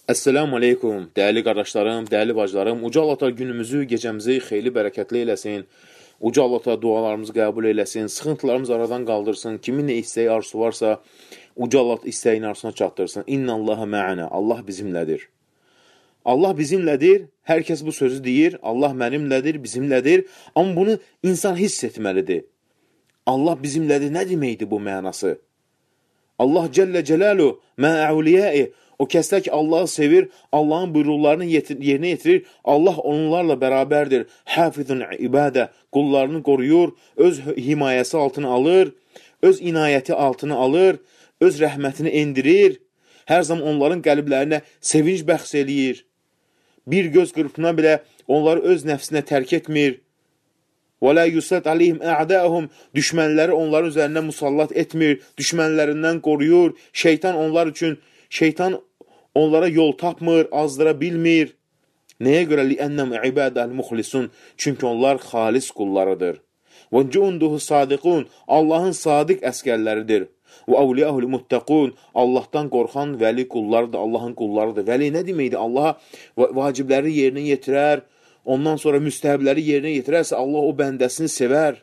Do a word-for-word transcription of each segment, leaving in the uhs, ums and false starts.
Əssəlamu aleykum, dəyərli qardaşlarım, dəyərli bacılarım. Uca Allah günümüzü, gecəmizi xeyli bərəkətli eləsin. Uca Allah dualarımızı qəbul eləsin, sıxıntılarımızı aradan qaldırsın. Kimin nə istəyi, arzusu varsa, Uca Allah istəyini arzusuna çatdırsın. İnnallaha mə'ana, Allah bizimlədir. Allah bizimlədir, hər kəs bu sözü deyir, Allah mənimlədir, bizimlədir. Amma bunu insan hiss etməlidir. Allah bizimlədir, nə deməkdir bu mənası? Allah Cəllə Cəlalu, mə'əvliyəi, o kəslər ki, Allahı sevir, Allahın buyruqlarını yerinə yetirir, Allah onlarla bərabərdir. Hafizun ibadə, qullarını qoruyur, öz himayəsi altına alır, öz inayəti altına alır, öz rəhmətini endirir, hər zaman onların qəlblərinə sevinç bəxş eləyir. Bir göz qırpına belə onları öz nəfsinə tərk etmir. وَلَا يُسَدْ عَلِيهِمْ اَعْدَاهُمْ Düşmənləri onların üzərində musallat etmir, düşmənlərindən qoruyur, şeytan onlar üçün, şeytan onlara yol tapmır, azdıra bilmir. Nəyə görə? لِأَنَّمْ عِبَادَ الْمُخْلِسُونَ Çünki onlar xalis qullarıdır. وَجُنْدُهُ صَادِقُونَ Allahın sadiq əskərləridir. وَأَوْلِيَهُ الْمُتَّقُونَ Allahdan qorxan vəli qullarıdır, Allahın qullarıdır. Vəli nə deməkdir? Allaha vacibləri yerinə yetirər, ondan sonra müstəhəbləri yerinə yetirərsə, Allah o bəndəsini sevər.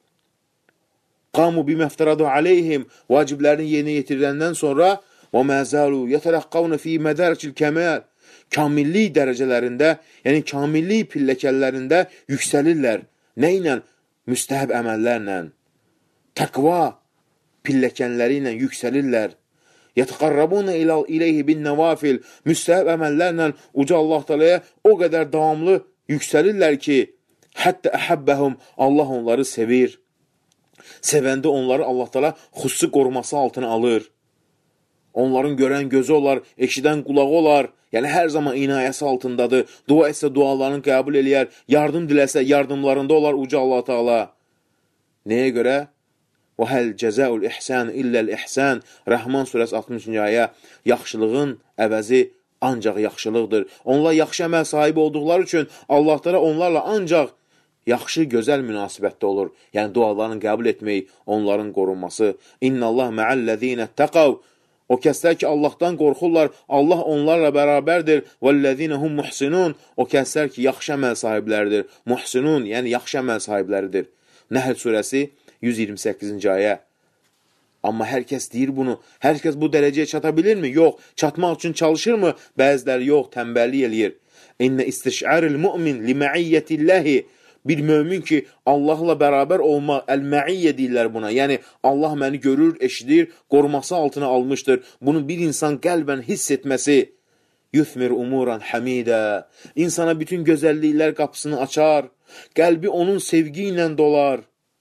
قَامُوا بِمَفْتَرَدُ عَلَيْهِمْ Vaciblərini yerinə yetirdəndən sonra وَمَا زَالُوا يَتَرَقَّوْنَ فِي مَدَارِكِ الْكَمَالِ Kamillik dərəcələrində, yəni kamillik pilləkəllərində yüksəlirlər. Nə ilə? Müstəhəb əməllərlə, təqva pilləkənləri ilə yüksəlirlər. يَتَقَرَّبُونَ إِلَيْهِ بِالنَّوَافِلِ Müstəhəb əməllərlə uca Allah Teala'ya o qədər davamlı yüksəlirlər ki, hətta əhəbbəhum Allah onları sevir. Sevəndə onları Allah Teala xüsusi qoruması altına alır. Onların görən gözü olar, eşidən qulağı olar. Yəni, hər zaman inayəsi altındadır. Dua etsə dualarını qəbul eləyər. Yardım diləsə yardımlarında olar uca Allah Teala. Nəyə görə? وَهَلْ جَزَاءُ الْإِحْسَانِ إِلَّا الْإِحْسَانِ Rəhman surəsi altmışıncı ayə. Yaxşılığın əvəzi ancaq yaxşılıqdır. Onlar yaxşı əməl sahibi olduqları üçün Allah Teala onlarla ancaq yaxşı, gözəl münasibətdə olur. Yəni, dualarını qəbul etmək, onların qorunması. İnnəllah mə'əl-ləzīnə təqav O kəslər ki, Allahdan qorxurlar, Allah onlarla bərabərdir. وَالَّذِينَ هُمْ مُحْسِنُونَ O kəslər ki, yaxşı əməl sahibləridir. Muhsinun, yəni yaxşı əməl sahibləridir. Nəhl surəsi yüz iyirmi səkkizinci ayə. Amma hər kəs deyir bunu. Hər kəs bu dərəcəyə çata bilirmi? Yox. Çatmaq üçün çalışırmı? Bəziləri yox, tənbəllik eləyir. İnnə istiş'aril mu'min limə'iyyətilləhi Bir mömin ki, Allahla bərabər olmaq, əl-məiyyə deyirlər buna. Yəni, Allah məni görür, eşidir, qoruması altına almışdır. Bunu bir insan qəlbən hiss etməsi, yuthmir umuran hamidə, insana bütün gözəlliklər qapısını açar, qəlbi onun sevgi ilə dolar.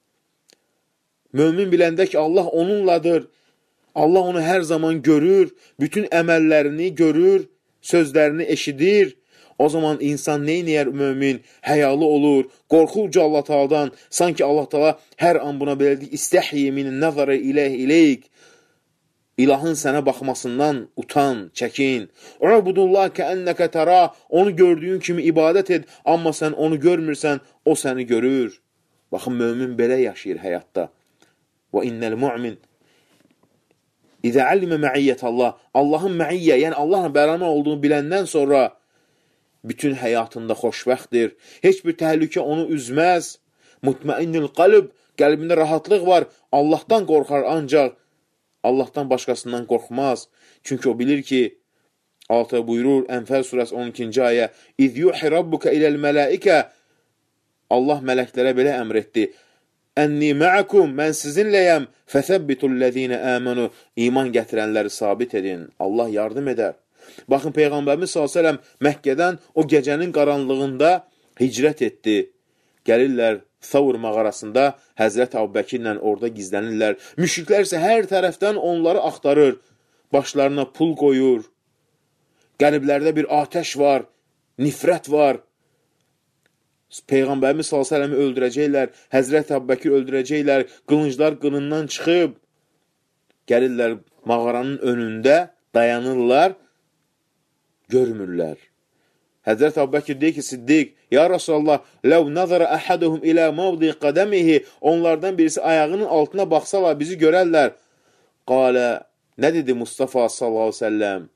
Mömin biləndə ki, Allah onunladır, Allah onu hər zaman görür, bütün əməllərini görür, sözlərini eşidir. O zaman insan neynəyər mömin? Həyalı olur, qorxu uca Allah Teala'dan. Sanki Allah Teala hər an buna belədir. İstəhyi min nəzərə iləh iləyik. İlahın sənə baxmasından utan, çəkin. Ubudullah kəənnəkə tərə. Onu gördüyün kimi ibadət et. Amma sən onu görmürsən, o səni görür. Baxın, mömin belə yaşayır həyatda. Və innəl mu'min İzə allimə məiyyət Allah. Allahın məiyyə, yəni Allahla bərabər olduğunu biləndən sonra bütün həyatında xoşbəxtdir. Heç bir təhlükə onu üzməz. Mutmainnil qalb, qəlbində rahatlıq var. Allahdan qorxar ancaq. Allahdan başqasından qorxmaz. Çünki o bilir ki, altı buyurur, Ənfəl surəsi on ikinci ayə, İz yuhi rabbuka iləl mələikə Allah mələklərə belə əmr etdi. Ənni məəkum, mən sizinləyəm. Fəsəbbitullezine əmənu İman gətirənləri sabit edin. Allah yardım edər. Baxın, Peyğəmbərimiz sallallahu əleyhi və səlləm Məkkədən o gecənin qaranlığında hicrət etdi. Gəlirlər Savr mağarasında Həzrət Əbubəkirlə orada gizlənirlər. Müşriklər isə hər tərəfdən onları axtarır. Başlarına pul qoyur. Qəlblərdə bir atəş var, nifrət var. Peyğəmbərimiz sallallahu əleyhi və səlləmi öldürəcəklər, Həzrət Əbubəkir öldürəcəklər, qılınclar qınından çıxıb. Gəlirlər mağaranın önündə, dayanırlar. Görmürlər. Həzrət Əbubəkir deyir ki, Siddiq, ya Rasulallah, ləv nəzərə əhəduhum ilə mavdi qədəmihi, onlardan birisi ayağının altına baxsalar, bizi görərlər. Qalə, nə dedi Mustafa sallallahu aleyhi ve sellem?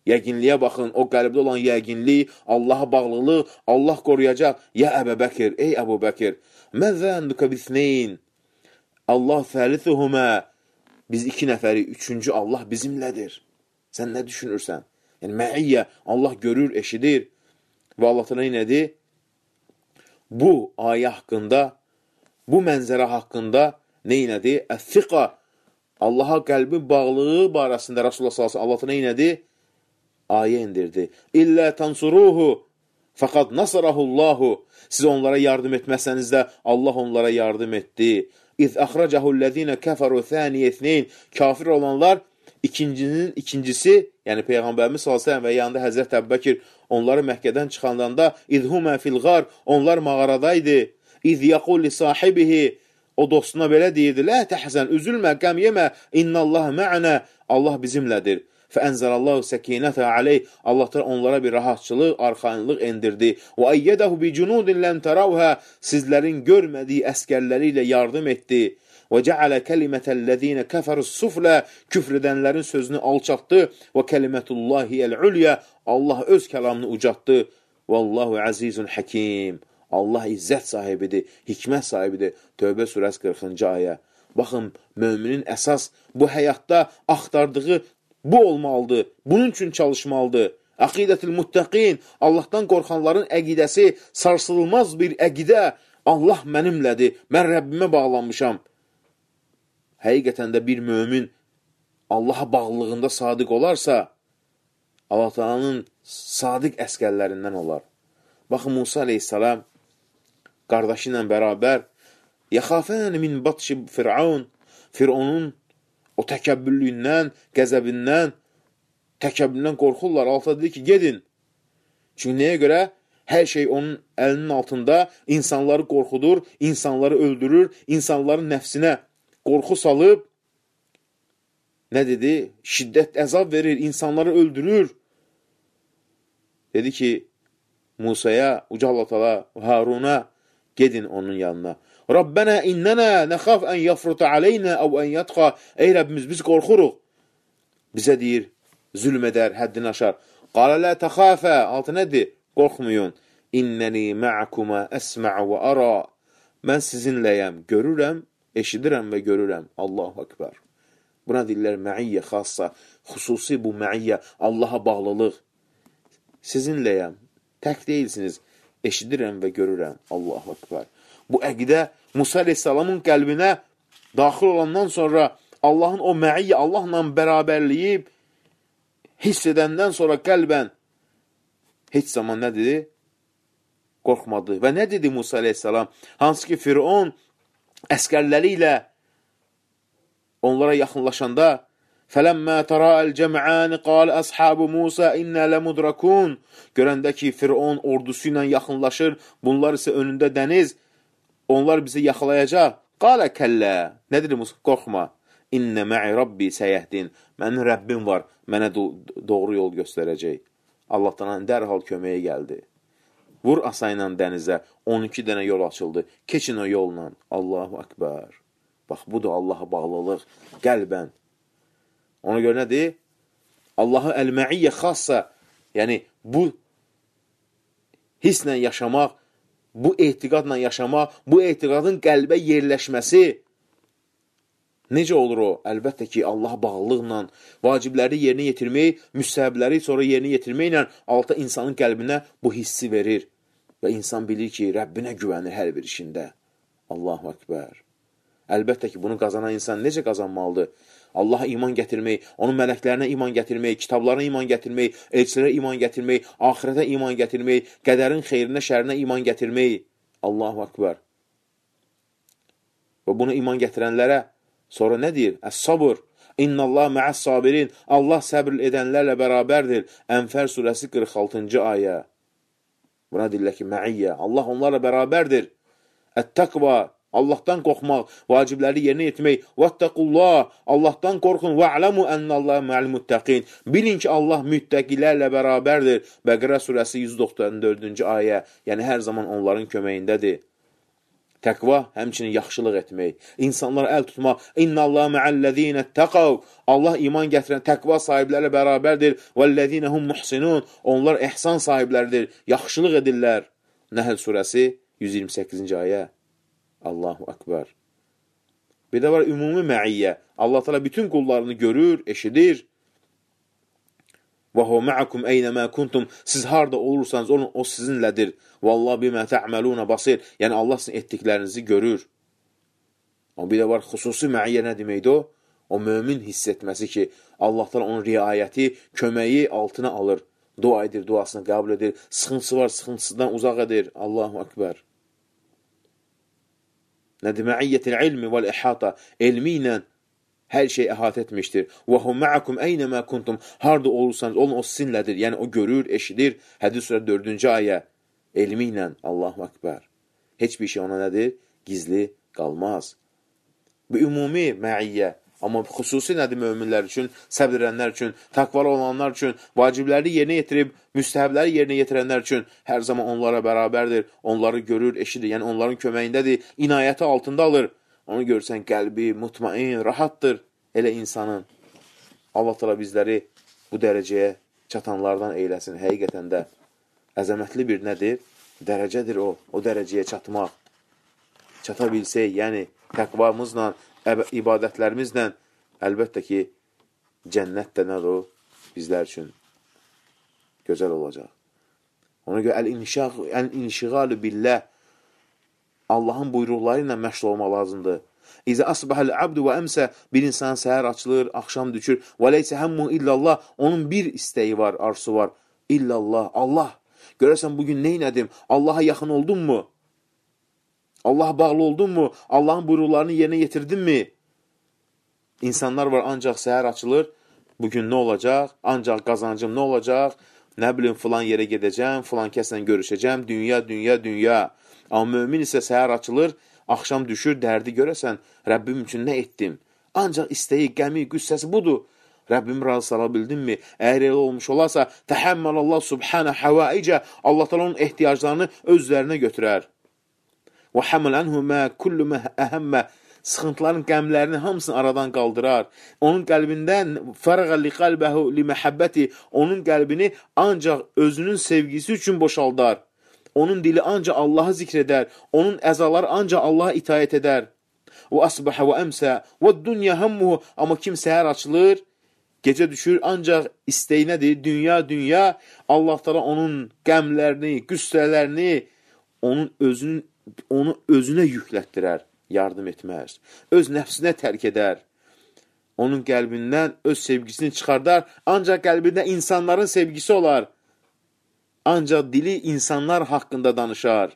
Yəqinliyə baxın, o qəlbdə olan yəqinlik, Allaha bağlılıq, Allah qoruyacaq. Ya Əbu Bəkir, ey Əbu Bəkir, məzənduka bisneyn, Allah fəlithuhumə, biz iki nəfəri, üçüncü Allah bizimlədir. Sən nə düşünürsən? Yəni, məiyyə, Allah görür, eşidir. Və Allah təala nədir? Bu ayə haqqında, bu mənzərə haqqında neynədir? Əs-siqa, Allaha qəlbin bağlılığı barəsində Rasulullah sallallahu əleyhi və səlləm Allah təala neynədir? Ayə indirdi. İllə tansuruhu, fəqad nasarahullahu. Siz onlara yardım etməsəniz də Allah onlara yardım etdi. İz əxrəcəhullezine kəfəru thaniyeyn, kafir olanlar ikincinin ikincisi, yəni Peyğəmbərimiz sallallahu əleyhi və səlləm və yanında Həzrət Əbubəkir onları Məkkədən çıxandanda izhumə fil ğar, onlar mağaradaydı. İz yaqul li sahibihi, o dostuna belə deyirdi: "Lə təhzən, üzülmə, qəm yemə, innallaha ma'ana, Allah bizimlədir." Fəənzəlallahu səkinətə aleyh, Allah da onlara bir rahatçılıq, arxayınlıq endirdi. Və əyyədəhu bi cunudin lən tərəvhə, sizlərin görmədiyi əskərləri ilə yardım etdi. Və cəalə kəlimətəl-ləzīnə kəfərus-suflə, küfr edənlərin sözünü alçatdı. Və kəlimətullahiyəl-ulyə, Allah öz kəlamını ucatdı. Vallahu əzizun həkim, Allah izzət sahibidir, hikmət sahibidir. Tövbə surəsi qırxıncı ayə. Baxın, müminin əsas bu həyatda axtardığı bu olmalıdır, bunun üçün çalışmalıdır. Əqidətül muttəqin, Allahdan qorxanların əqidəsi sarsılmaz bir əqidə. Allah mənimlədir, mən Rəbbimə bağlanmışam. Həqiqətən də bir mömin Allaha bağlılığında sadiq olarsa, Allah Taala'nın sadiq əskərlərindən olar. Baxın, Musa aleyhissalam qardaşı ilə bərabər yaxafən min batşi Firavun, Firavunun o təkəbbürlüyündən, qəzəbindən, təkəbbüründən qorxurlar. Allah dedi ki, gedin. Çünki nəyə görə? Hər şey onun əlinin altında, insanları qorxudur, insanları öldürür, insanların nəfsinə qorxu salıb, nə dedi? Şiddət əzab verir, insanları öldürür. Dedi ki, Musaya, Uca Allah Taala, Haruna, gedin onun yanına. Rabbənə innənə nəxaf ən yafruta aleynə əv ən yatqa. Ey Rəbbimiz, biz qorxuruq. Bizə deyir, zülm edər, həddini aşar. Qalə lə təxafə, altı nədir? Qorxmayın. İnnəni mə'kumə əsmə'u və ara. Mən sizinləyəm, görürəm, eşidirəm və görürəm. Allahu Akbar. Buna deyirlər məiyyə xassa, xüsusi bu məiyyə, Allaha bağlılıq. Sizinləyəm, tək deyilsiniz, eşidirəm və görürəm. Allahu Akbar. Bu əqidə Musa aleyhissalamın qəlbinə daxil olandan sonra Allahın o məiyyə, Allahla bərabərliyib hiss edəndən sonra qəlbən heç zaman nə dedi? Qorxmadı. Və nə dedi Musa aleyhissalam? Hansı ki, Firon əskərləri ilə onlara yaxınlaşanda فَلَمَّا تَرَى الْجَمْعَانِ قَالَ أَصْحَابُ مُوسَى إِنَّا لَمُدْرَكُونَ. Görəndə ki, Firon ordusu ilə yaxınlaşır, bunlar isə önündə dəniz, onlar bizi yaxalayacaq. Qalə kəllə. Nə dedi Musa? Qorxma. İnnə mə'i Rabbi səyəhdin. Mənim Rəbbim var, mənə doğru yol göstərəcək. Allahdan dərhal köməyə gəldi. Vur asa ilə dənizə, on iki dənə yol açıldı. Keçin o yolla. Allahu Akbar. Bax, bu da Allaha bağlılıq, qəlbən. Ona görə nədir? Allahı əl-məiyyə xassa, yəni bu hisslə yaşamaq, bu etiqadla yaşamaq, bu etiqadın qəlbə yerləşməsi necə olur o? Əlbəttə ki, Allaha bağlılıqla, vacibləri yerinə yetirmək, müstəhəbləri sonra yerinə yetirməklə alta insanın qəlbinə bu hissi verir. Və insan bilir ki, Rəbbinə güvənir hər bir işində. Allahu Akbar. Əlbəttə ki, bunu qazanan insan necə qazanmalıdır? Allaha iman gətirmək, onun mələklərinə iman gətirmək, kitablarına iman gətirmək, elçilərə iman gətirmək, axirətə iman gətirmək, qədərin xeyrinə, şərinə iman gətirmək. Allahu Akbar. Və bunu iman gətirənlərə sonra nə deyir? Əs-sabır. İnnallah mə'əs-sabirin. Allah səbr edənlərlə bərabərdir. Ənfər surəsi qırx altıncı ayə. Buna deyirlər ki, məiyyə. Allah onlarla bərabərdir. Ət-təqva. Allahdan qorxmaq, vacibləri yerinə yetirmək. Vəttəqullah, Allahdan qorxun. Va'lamu ennallah ma'al muttaqin. Bilin ki, Allah müttəqilərlə bərabərdir. Bəqərə surəsi yüz doxsan dördüncü ayə. Yəni hər zaman onların köməyindədir. Təqva həmçinin yaxşılıq etmək, insanlara əl tutmaq. İnnallah ma'allazina taqav. Allah iman gətirən təqva sahibləri bərabərdir. Vellezina hum muhsinun. Onlar ihsan sahibləridir, yaxşılıq edirlər. Nəhl surəsi yüz iyirmi səkkizinci ayə. Allahu akbar. Bir də var ümumi məiyyə. Allah Teala bütün qullarını görür, eşidir. Və huve ma'akum eynəmə kuntum. Siz harda olursanız olun, o sizinlədir. Vallahu bimə ta'maluna basir. Yəni Allah sizin etdiklərinizi görür. Amma bir də var xüsusi məiyyə nə deməkdir o? O mömin hiss etməsi ki, Allah Teala onun riayəti, köməyi altına alır. Dua edir, duasını qəbul edir. Sıxıntısı var, sıxıntısından uzaq edir. Allahu akbar. Nədir? Məiyyətil ilmi vəl ihata. Elmi ilə hər şey əhatə etmişdir. Və hum ma'akum eynəmə kuntum. Harda olursanız olun, o sizinlədir. Yəni o görür, eşidir. Hədis surə dördüncü ayə. Elmi ilə. Allahu akbar. Heç bir şey ona nədir? Gizli qalmaz. Bu ümumi məiyyə. Amma xüsusi nədir möminlər üçün, səbr edənlər üçün, təqvalı olanlar üçün, vacibləri yerinə yetirib, müstəhəbləri yerinə yetirənlər üçün hər zaman onlara bərabərdir. Onları görür, eşidir. Yəni onların köməyindədir. İnayəti altında alır. Onu görsən qəlbi mutmain, rahatdır elə insanın. Allah Teala bizləri bu dərəcəyə çatanlardan eyləsin. Həqiqətən də əzəmətli bir nədir? Dərəcədir o. O dərəcəyə çatmaq. Çata bilsək, yəni təqvamızla, ibadətlərimizlə əlbəttə ki, cənnət də nədir o? Bizlər üçün gözəl olacaq. Ona görə əl-inşiğalı billah, Allahın buyruqları ilə məşğul olmaq lazımdır. İzə asbəhəl abdu və əmsə, bir insan səhər açılır, axşam düşür. Və leysə həmmu illallah, onun bir istəyi var, arzusu var. İllallah, Allah. Görərsən, bugün neynədim? Allaha yaxın oldun mu? Allaha bağlı oldun mu? Allahın buyruqlarını yerinə yetirdin mi? İnsanlar var, ancaq səhər açılır. Bugün nə olacaq? Ancaq qazancım nə olacaq? Nə bilim, filan yerə gedəcəm, filan kəslə görüşəcəm. Dünya, dünya, dünya. Amma mömin isə səhər açılır, axşam düşür, dərdi görəsən, Rəbbim üçün nə etdim? Ancaq istəyi, qəmi, qüssəsi budur. Rəbbim razı sala bildinmi? Əgər elə olmuş olarsa, təhəmməl Allah subhanə həvaicə, Allah onun ehtiyaclarını özlərinə götürər. Və həməl ənhü mə kullu mə əhəmmə, sıxıntıların qəmlərini hamısını aradan qaldırar. Onun qəlbindən fərəqə li qalbəhu li məhəbbəti, onun qəlbini ancaq özünün sevgisi üçün boşaldar. Onun dili ancaq Allahı zikr edər. Onun əzaları ancaq Allaha itayət edər. Və asbəhə və əmsə və dünya həmmuhu. Amma kim səhər açılır, gecə düşür, ancaq istəyi nədir? Dünya, dünya. Allah Teala onun qəmlərini, qüssələrini onun özünün, onu özünə yüklətdirər, yardım etməz. Öz nəfsinə tərk edər. Onun qəlbindən öz sevgisini çıxardar, ancaq qəlbində insanların sevgisi olar. Ancaq dili insanlar haqqında danışar.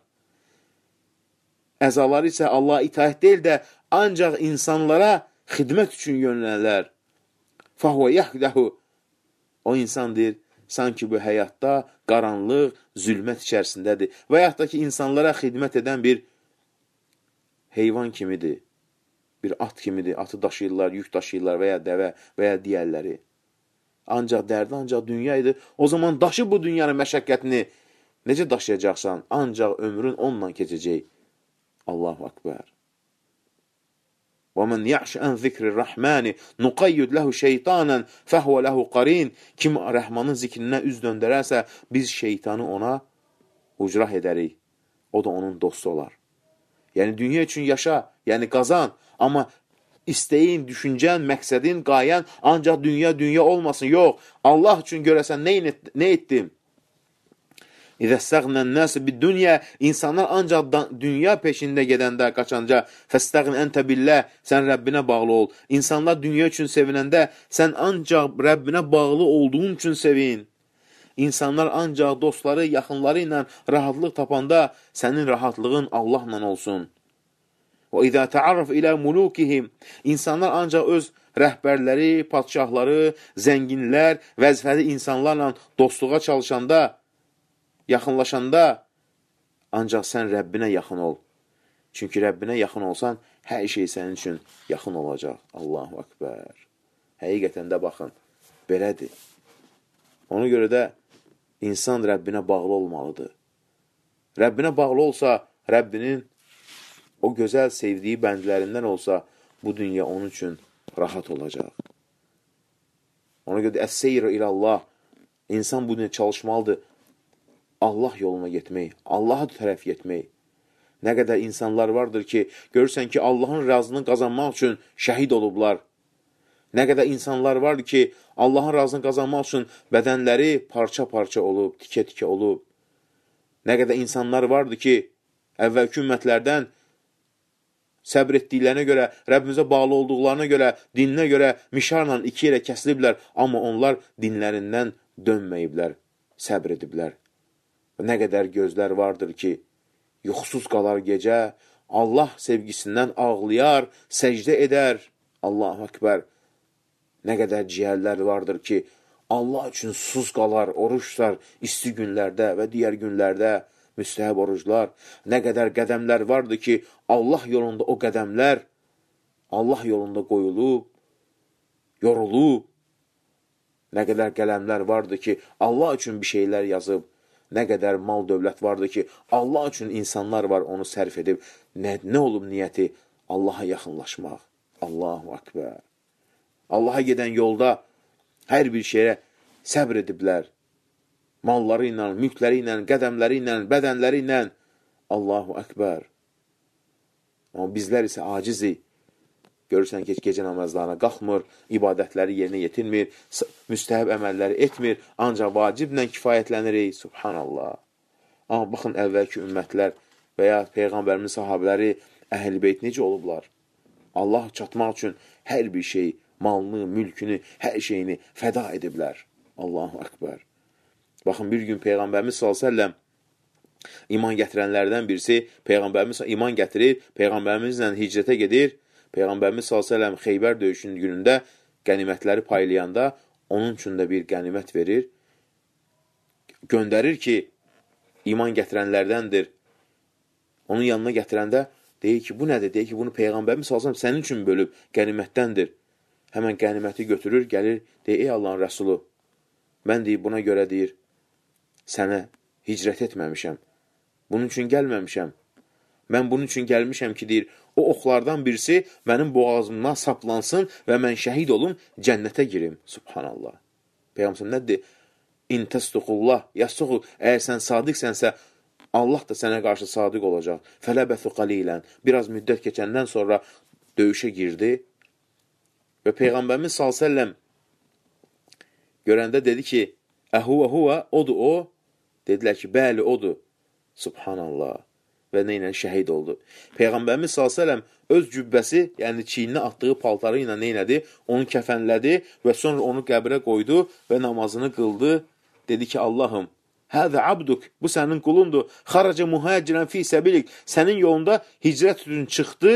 Əzaları isə Allaha itaət deyil də, ancaq insanlara xidmət üçün yönlənilər. Fəhvə yəhdəhu. O insandır, sanki bu həyatda qaranlıq, zülmət içərisindədir. Və yaxud da ki, insanlara xidmət edən bir heyvan kimidir. Bir at kimidir. Atı daşıyırlar, yük daşıyırlar və ya dəvə və ya digərləri. Ancaq dərdi, ancaq dünya idi. O zaman daşı bu dünyanın məşəqqətini necə daşıyacaqsan? Ancaq ömrün onunla keçəcək. Allahu akbar. وَمَنْ يَعْشِ أَنْ ذِكْرِ الرَّحْمَانِ نُقَيُّدْ لَهُ شَيْطَانًا فَهُوَ لَهُ قَرِينَ. Kim Rəhmanın zikrinə üz döndərərsə, biz şeytanı ona ucrah edərik. O da onun dostu olar. Yəni, dünya üçün yaşa, yəni qazan. Amma İstəyin, düşüncən, məqsədin, qayən ancaq dünya, dünya olmasın. Yox, Allah üçün görəsən nə, nə etdim? İzə səğnən nəsi bir dünya, insanlar ancaq dünya peşində gedəndə, qaçanca, fəstəğn əntə billah, sən Rəbbinə bağlı ol. İnsanlar dünya üçün sevinəndə, sən ancaq Rəbbinə bağlı olduğun üçün sevin. İnsanlar ancaq dostları, yaxınları ilə rahatlıq tapanda, sənin rahatlığın Allahla olsun. Və izə təarraf ilə mulukihim, insanlar ancaq öz rəhbərləri, padşahları, zənginlər, vəzifəli insanlarla dostluğa çalışanda, yaxınlaşanda, ancaq sən Rəbbinə yaxın ol. Çünki Rəbbinə yaxın olsan, hər şey sənin üçün yaxın olacaq. Allahu akbar. Həqiqətən də baxın, belədir. Ona görə də insan Rəbbinə bağlı olmalıdır. Rəbbinə bağlı olsa, Rəbbinin o gözəl sevdiyi bəndlərindən olsa, bu dünya onun üçün rahat olacaq. Ona görə əs-seyr ilallah, insan bu dünya çalışmalıdır, Allah yoluna getmək, Allaha tərəf getmək. Nə qədər insanlar vardır ki, görürsən ki, Allahın razını qazanmaq üçün şəhid olublar. Nə qədər insanlar vardır ki, Allahın razını qazanmaq üçün bədənləri parça-parça olub, tikə-tikə olub. Nə qədər insanlar vardır ki, əvvəlki ümmətlərdən səbr etdiklərinə görə, Rəbbimizə bağlı olduqlarına görə, dininə görə mişarla iki yerə kəsiliblər, amma onlar dinlərindən dönməyiblər, səbr ediblər. Nə qədər gözlər vardır ki, yuxusuz qalar gecə, Allah sevgisindən ağlayar, səcdə edər, Allahu Ekber. Nə qədər ciyərlər vardır ki, Allah üçün susuz qalar, oruçlar, isti günlərdə və digər günlərdə, müstəhəb oruclar. Nə qədər qədəmlər vardır ki, Allah yolunda o qədəmlər, Allah yolunda qoyulub, yorulub. Nə qədər qələmlər vardır ki, Allah üçün bir şeylər yazıb. Nə qədər mal dövlət vardır ki, Allah üçün insanlar var, onu sərf edib. Nə, nə olub niyyəti? Allaha yaxınlaşmaq. Allahu Ekber. Allaha gedən yolda hər bir şeyə səbr ediblər. Malları ilə, mülkləri ilə, qədəmləri ilə, bədənləri ilə. Allahu Ekber. Amma bizlər isə acizik. Görürsən ki, gecə namazlarına qalxmır, ibadətləri yerinə yetirmir, müstəhəb əməlləri etmir, ancaq vaciblə kifayətlənirik. Subhanallah. Amma baxın, əvvəlki ümmətlər və ya Peyğəmbərimiz sahabələri, əhl-beyt necə olublar? Allah çatmaq üçün hər bir şey, malını, mülkünü, hər şeyini fəda ediblər. Allahu Ekber. Baxın, bir gün Peyğəmbərimiz sallallahu əleyhi və səlləm iman gətirənlərdən birisi, Peyğəmbərimiz iman gətirir, Peyğəmbərimizlə hicrətə gedir. Peyğəmbərimiz sallallahu əleyhi və səlləm Xeybər döyüşünün günündə qənimətləri paylayanda onun üçün də bir qənimət verir. Göndərir ki, iman gətirənlərdəndir. Onun yanına gətirəndə deyir ki, bu nədir? Deyir ki, bunu Peyğəmbərimiz sallallahu əleyhi və səlləm sənin üçün bölüb, qənimətdəndir. Həmən qəniməti götürür, gəlir, deyir, ey Allahın Rəsulu, mən deyir, buna görə deyir, sənə hicrət etməmişəm. Bunun üçün gəlməmişəm. Mən bunun üçün gəlmişəm ki, deyir, o oxlardan birisi mənim boğazımdan saplansın və mən şəhid olum, cənnətə girim. Subhanallah. Peyğəmbər nə deyir? İn təstuqullah, yasuqu, əgər sən sadiqsənsə, Allah da sənə qarşı sadiq olacaq. Fələbəsu qalilən. Biraz müddət keçəndən sonra döyüşə girdi və Peyğəmbərimiz sallallahu əleyhi və səlləm görəndə dedi ki, əhuvə huvə, odur o. Dedilər ki, bəli, odur. Subhanallah. Və nə ilə şəhid oldu. Peyğəmbərimiz sallallahu əleyhi və səlləm öz cübbəsi, yəni çiyninə atdığı paltarı ilə nə elədi? Onu kəfənlədi və sonra onu qəbrə qoydu və namazını qıldı. Dedi ki, Allahım, həzə abduk, bu sənin qulundur. Xaraca muhacirən fi səbilik, sənin yolunda hicrət üçün çıxdı.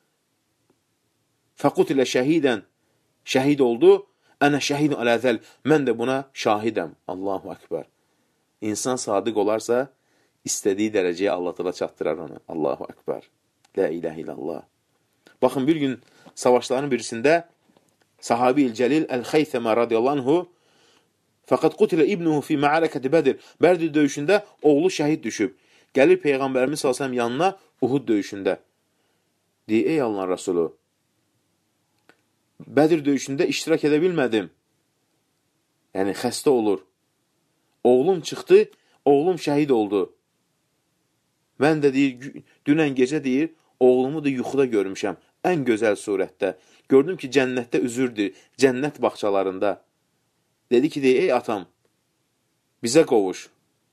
Fəqut ilə şəhidən, şəhid oldu. Ənə şəhidun aləzəl, mən də buna şahidəm. Allahu Ekber. İnsan sadiq olarsa, istədiyi dərəcəyə Allah təala çatdırar onu. Allahu Ekber. La ilahe illallah. Baxın, bir gün savaşların birisində sahabi-i Cəlil Əl-Xeythəmə radiyallahu anhu fəqət qutilə ibnuhu fi ma'arakəti Bədir. Bədir döyüşündə oğlu şəhid düşüb. Gəlir Peyğəmbərimiz sallallahu əleyhi və səlləm yanına Uhud döyüşündə. Deyir, ey Allahın Rəsulu, Bədir döyüşündə iştirak edə bilmədim. Yəni, xəstə olur. Oğlum çıxdı, oğlum şəhid oldu. Mən də deyir, dünən gecə deyir, oğlumu da yuxuda görmüşəm, ən gözəl surətdə. Gördüm ki, cənnətdə üzürdür, cənnət bağçalarında. Dedi ki, deyir, ey atam, bizə qovuş.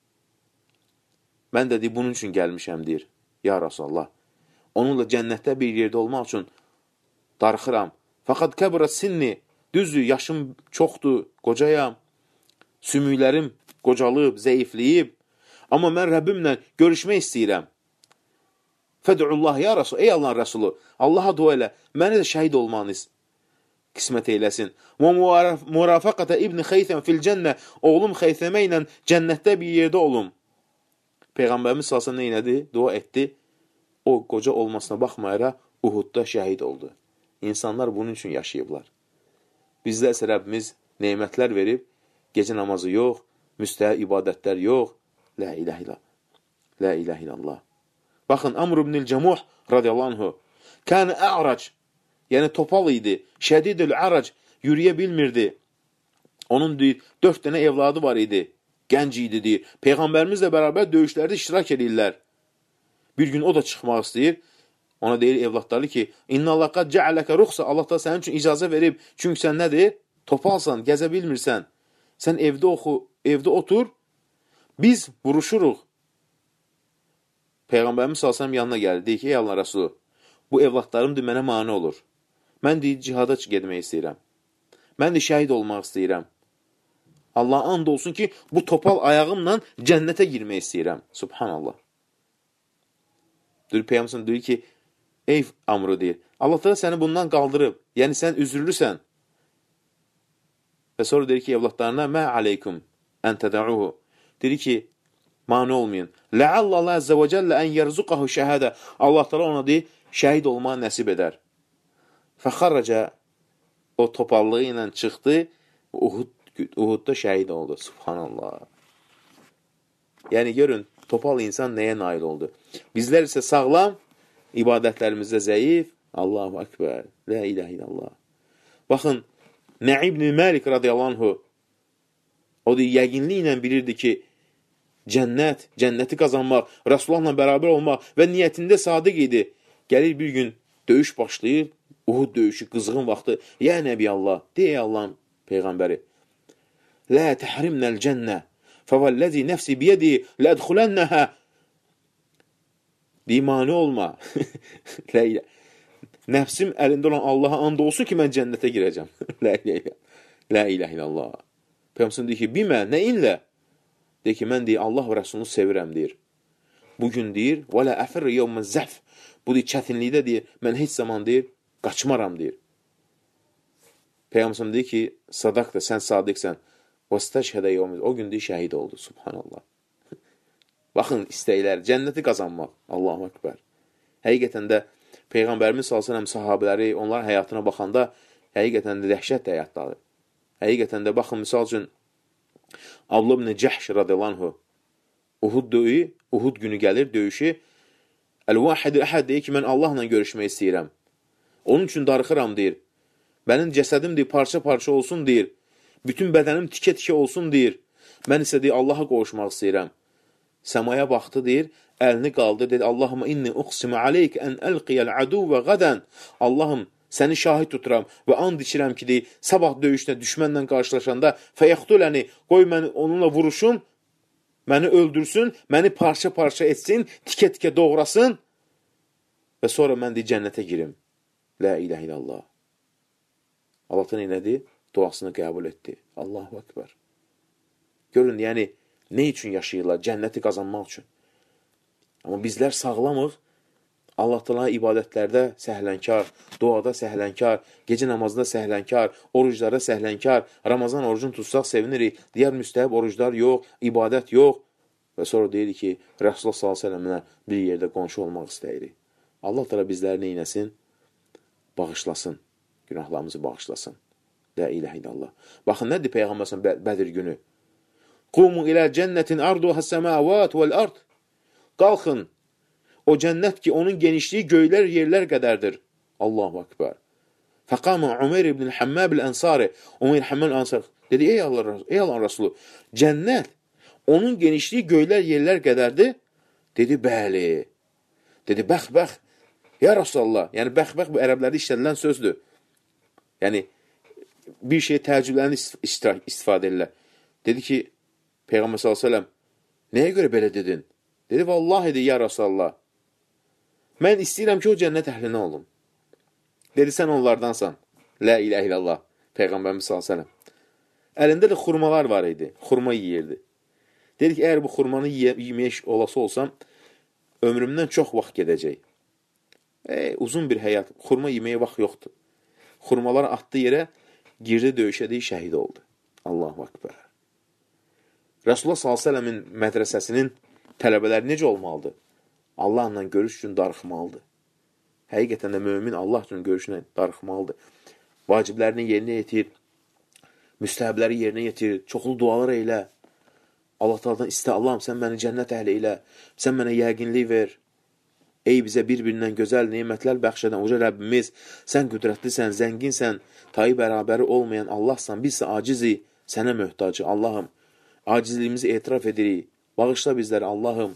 Mən də deyir, bunun üçün gəlmişəm, deyir, ya Rasulallah. Onunla cənnətdə bir yerdə olmaq üçün darıxıram. Fəqad kəbra sinni, düzdür, yaşım çoxdur, qocayam, sümüklərim qocalıb, zəifləyib. Amma mən Rəbbimlə görüşmək istəyirəm. Fəd'ullah ya Rasul, ey Allahın Rəsulu, Allaha dua elə, məni də şəhid olmanız qismət eyləsin. Və murafaqata İbn Xeythəm fil cənnə, oğlum Xeythəmə ilə cənnətdə bir yerdə olum. Peyğəmbərimiz sallallahu əleyhi və səlləm nə elədi? Dua etdi. O qoca olmasına baxmayaraq Uhudda şəhid oldu. İnsanlar bunun üçün yaşayıblar. Bizdə isə Rəbbimiz neymətlər verib, gecə namazı yox, müstəhəb ibadətlər yox. La ilahe illallah. La ilahe illallah. Baxın, Amr ibn-i Cəmuh radiyallahu anhu, kənə ə'rac, yəni topal idi, şədidül ərac, yürüyə bilmirdi. Onun deyir, dörd dənə evladı var idi, gənc idi deyir. Peyğəmbərimizlə bərabər döyüşlərdə iştirak edirlər. Bir gün o da çıxmaq istəyir. Ona deyir evlatları ki, İnna Allah qad cəaləkə ruxsa, Allah da sənin üçün icazə verib. Çünki sən nədir? Topalsan, gəzə bilmirsən. Sən evdə oxu, evdə otur, biz vuruşuruq. Peyğəmbərimiz sallallahu əleyhi və səlləm yanına gəldi. Deyir ki, ey Allah Rəsulu, bu evlatlarımdır, mənə mane olur. Mən deyir, cihada getmək istəyirəm. Mən də şəhid olmaq istəyirəm. Allah and olsun ki, bu topal ayağımla cənnətə girmək istəyirəm. Subhanallah. Deyir, Peyğəmbər deyir ki, ey Amru deyir, Allah da səni bundan qaldırıb, yəni sən üzürlüsən. Və sonra deyir ki, evlatlarına, mə aleykum ən tədəuhu. Deyir ki, mane olmayın. Ləallallah əzzə və cəllə ən yərzuqahu şəhədə. Allah da ona deyir, şəhid olmağı nəsib edər. Fəxarrəcə o topallığı ilə çıxdı, Uhud, Uhudda şəhid oldu. Subhanallah. Yəni, görün, topal insan nəyə nail oldu? Bizlər isə sağlam, ibadətlərimizdə zəif, Allahu Akbar, la ilahe illallah. Baxın, Nə'i ibn Məlik radiyallahu anhu, o da yəqinliklə bilirdi ki, cənnət, cənnəti qazanmaq, Rasullahla bərabər olmaq və niyyətində sadiq idi. Gəlir bir gün döyüş başlayır, Uhud döyüşü, qızğın vaxtı. Ya Nəbi Allah, deyə Allahın Peyğəmbəri, Lə təhrimnəl cənnə, fəvəlləzi nəfsi biyədi, lədxulənnəhə. İmanı olma. Nəfsim əlində olan Allaha and olsun ki, mən cənnətə girəcəm. Lə ilahe illallah. Peyğəmbər deyir ki, bilmə, nə inlə? Deyir ki, mən deyir, Allah və Rəsulunu sevirəm, deyir. Bugün deyir, vələ əfirri yevmən zəf. Bu deyir, çətinlikdə deyir, mən heç zaman deyir, qaçmaram, deyir. Peyğəmbər deyir ki, sadaqdır, sən sadiqsən. Vəstəşhədə yevmən, o gün deyir, şəhid oldu, subhanallah. Baxın, istəklər, cənnəti qazanmaq, Allahu Akbar. Həqiqətən də Peyğəmbərimiz sallallahu əleyhi və səlləm sahabeləri, onlar həyatına baxanda həqiqətən də dəhşət həyatdadır. Həqiqətən də baxın, misal üçün Abdullah ibn Cəhş radiyallahu anhu Uhud döyü, Uhud günü gəlir, döyüşü. Əl-Vahid Əhəd deyir ki, mən Allahla görüşmək istəyirəm. Onun üçün darıxıram, deyir. Mənim cəsədim, deyir, parça-parça olsun, deyir. Bütün bədənim tikə-tikə olsun, deyir. Mən isə, deyir, Allaha qovuşmaq istəyirəm. Səmaya baxdı, deyir, əlini qaldı, dedi, Allahımə inni uqsimə aleyk ən əlqiyəl adu və qadən. Allahım, səni şahid tuturam və and içirəm ki, deyir, sabah döyüşdə düşmənlə qarşılaşanda fəyəxtuləni, qoy məni onunla vuruşum, məni öldürsün, məni parça-parça etsin, tikə-tikə doğrasın və sonra mən deyir, cənnətə girim. La ilahe illallah. Allah da neynədir? Duasını qəbul etdi. Allahu Akbar. Görün, yəni, nə üçün yaşayırlar? Cənnəti qazanmaq üçün. Amma bizlər sağlamıq, Allah Teala ibadətlərdə səhlənkar, duada səhlənkar, gecə namazında səhlənkar, oruclarda səhlənkar, Ramazan orucunu tutsaq sevinirik, digər müstəhəb oruclar yox, ibadət yox. Və sonra deyir ki, Rasulullah sallallahu əleyhi və səlləmlə bir yerdə qonşu olmaq istəyirik. Allah Teala bizləri neynəsin? Bağışlasın, günahlarımızı bağışlasın. La ilahe illallah. Baxın, nədir Peyğəmbərsən Bədir günü? Qumu ilə cənnətin arduhə səməvat vəl-ard. Qalxın, o cənnət ki, onun genişliyi göylər, yerlər qədərdir. Allahu Akbar. Fəqama Umeyr ibn Həmməb el-Ənsari. Umeyr Həmməb el-Ənsari dedi, ey Allah, ey Allah Rasulü, cənnət, onun genişliyi göylər, yerlər qədərdir. Dedi, bəli. Dedi, bəx, bəx. Ya Rasulallah, yəni bəx, bəx bu ərəblərdə işlədilən sözdür. Yəni, bir şey təəccüblərini istifadə edirlər. Dedi ki, Peyğəmbər sallallahu əleyhi və səlləm, nəyə görə belə dedin? Dedi, vallahi dedi, ya Rasulallah, mən istəyirəm ki, o cənnət əhlinə olum. Dedi, sən onlardansan. La ilahe illallah. Peyğəmbərimiz sallallahu əleyhi və səlləm. Əlində də xurmalar var idi. Xurma yeyirdi. Dedi ki, əgər bu xurmanı yemək olası olsam, ömrümdən çox vaxt gedəcək. E, uzun bir həyat. Xurma yeməyə vaxt yoxdur. Xurmaları atdı yerə, girdi döyüşədiyi şəhid oldu. Allahu Akbar. Rasulullah sallallahu əleyhi və səlləmin mədrəsəsinin tələbələri necə olmalıdır? Allahla görüş üçün darıxmalıdır. Həqiqətən də mömin Allah üçün görüşünə darıxmalıdır. Vaciblərini yerinə yetir, müstəhəbləri yerinə yetir, çoxlu dualar eylə. Allah Taala'dan istə, Allahım sən məni cənnət əhli elə, sən mənə yəqinlik ver. Ey bizə bir-birindən gözəl nemətlər bəxş edən uca Rəbbimiz, sən qüdrətlisən, zənginsən, tayı bərabəri olmayan Allahsan, biz isə acizik, sənə möhtacı. Allahım, acizliyimizi etiraf edirik, bağışla bizləri Allahım.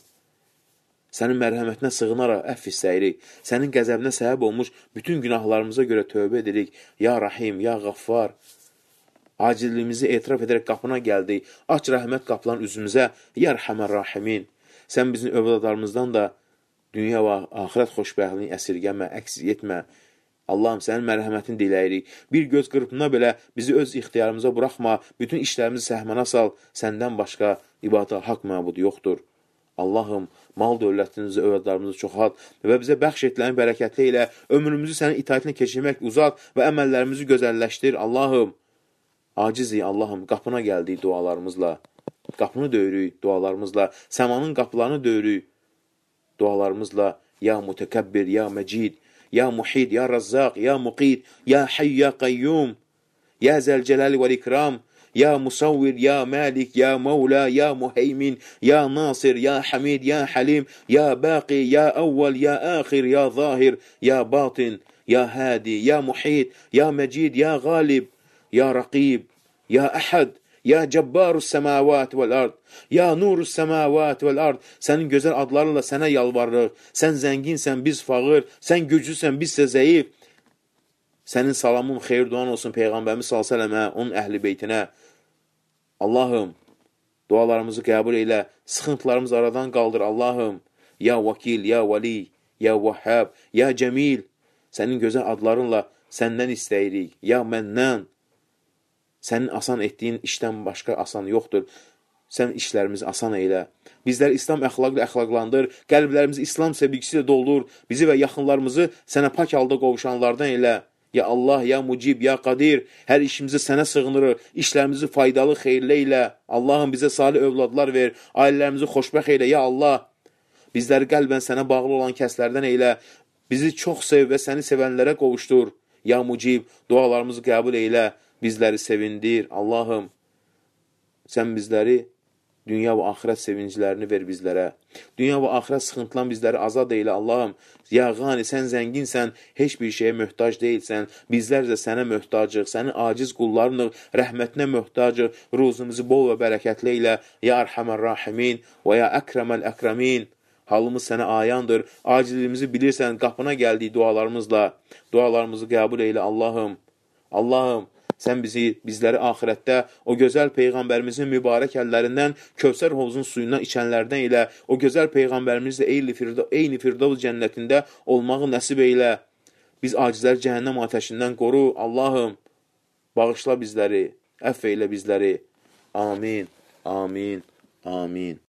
Sənin mərhəmətinə sığınaraq əff istəyirik. Sənin qəzəbinə səbəb olmuş bütün günahlarımıza görə tövbə edirik. Ya Rahim, Ya Qaffar. Acizliyimizi etiraf edərək qapına gəldik. Aç rəhmət qapılan üzümüzə. Ya Rəhəmən Rahimin. Sən bizim övladlarımızdan da dünya və axirət xoşbəxtliyini əsirgəmə, əks etmə. Allahım, sənin mərhəmətini diləyirik. Bir göz qırpımına belə bizi öz ixtiyarımıza buraxma. Bütün işlərimizi səhmana sal. Səndən başqa ibadətə haqq məbud yoxdur. Allahım, mal dövlətinizi, övladlarımızı çoxalt və bizə bəxş etilən bərəkətli ilə ömrümüzü sənin itaətinə keçirmək uzat və əməllərimizi gözəlləşdir. Allahım, acizik Allahım, qapına gəldik dualarımızla, qapını döyürük dualarımızla, səmanın qapılarını döyürük dualarımızla. Ya Mütəkəbbir, Ya Məcid, Ya Muhid, Ya Razzaq, Ya Muqid, Ya Hayy, Ya Qayyum, Ya Zəlcələli vəl-İkram, Ya Musavvir, Ya Malik, Ya Mevla, Ya Muheymin, Ya Nasir, Ya Hamid, Ya Halim, Ya Baqi, Ya Evvel, Ya Ahir, Ya Zahir, Ya Batin, Ya Hadi, Ya Muhit, Ya Mecid, Ya Galib, Ya Raqib, Ya Ahad, Ya Cebbarus Semavat vel-Ard, Ya Nurus Semavat vel-Ard. Sənin gözəl adlarınla sənə yalvarırıq. Sən zənginsən, biz fağır, sən güclüsən, biz isə zəif. Sənin salamın, xeyir duan olsun Peyğəmbərimiz sallallahu əleyhi və səlləmə, onun əhli beytinə. Allahım, dualarımızı qəbul elə, sıxıntılarımızı aradan qaldır Allahım. Ya Vakil, Ya Vali, Ya Vahhab, Ya Cəmil. Sənin gözəl adlarınla səndən istəyirik. Ya Mənnən. Sənin asan etdiyin işdən başqa asan yoxdur. Sən işlərimizi asan eylə. Bizləri İslam əxlaqla əxlaqlandır, qəlblərimizi İslam sevgisi ilə doldur, bizi və yaxınlarımızı sənə pak halda qovuşanlardan elə. Ya Allah, Ya Mucib, Ya Qadir, hər işimizi sənə sığınırıq, işlərimizi faydalı, xeyirli ilə. Allahım, bizə salih övladlar ver, ailələrimizi xoşbəxt elə. Ya Allah, bizləri qəlbən sənə bağlı olan kəslərdən elə, bizi çox sev və səni sevənlərə qovuşdur. Ya Mucib, dualarımızı qəbul elə, bizləri sevindir. Allahım, sən bizləri dünya və axirət sevincilərini ver bizlərə. Dünya və axirət sıxıntılan bizləri azad eylə Allahım. Ya Qani, sən zənginsən, heç bir şeyə möhtac deyilsən. Bizlər də sənə möhtacıq, sənin aciz qullarınıq, rəhmətinə möhtacıq. Ruzumuzu bol və bərəkətli eylə. Ya Ərhəmən Rahimin və Ya Əkrəməl Əkrəmin. Halımız sənə ayandır. Acilimizi bilirsən, qapına gəldik dualarımızla. Dualarımızı qəbul eylə Allahım. Allahım, sən bizi, bizləri axirətdə o gözəl Peyğəmbərimizin mübarək əllərindən Kövsər hovuzun suyundan içənlərdən ilə o gözəl Peyğəmbərimizlə eyni firda, eyni Firdavs cənnətində olmağı nəsib eylə. Biz acizləri cəhənnəm ateşindən qoru. Allahım, bağışla bizləri, əff eylə bizləri. Amin, amin, amin.